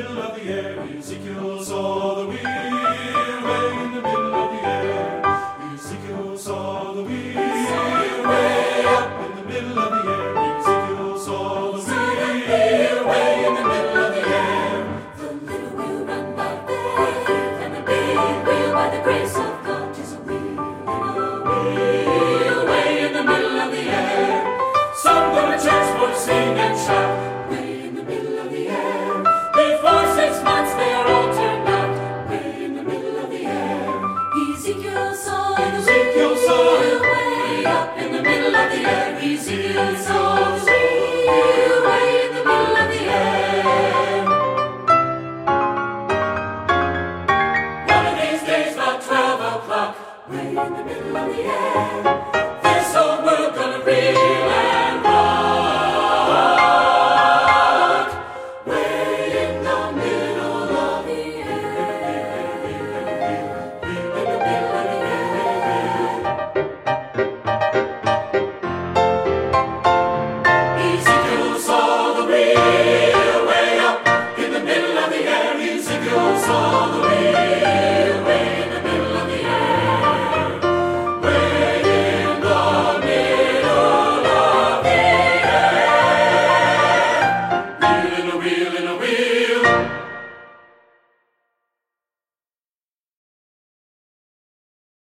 middle of the air, Ezekiel saw the wheel way in the middle of the air. Ezekiel saw the wheel way up in the middle of the air. Ezekiel saw the wheel way in the middle of the air. The little wheel run by faith, and the big wheel by the grace of God. 'Tis a wheel way in the middle of the air. Some go to church for sing and shout. Way in the middle of the air. Before 6 months they are all turned out. Way in the middle of the air. Ezekiel saw the wheel way up in the middle of the air. Ezekiel saw the wheel way in the middle of the air. One of these days about 12 o'clock, Way in the middle of the air.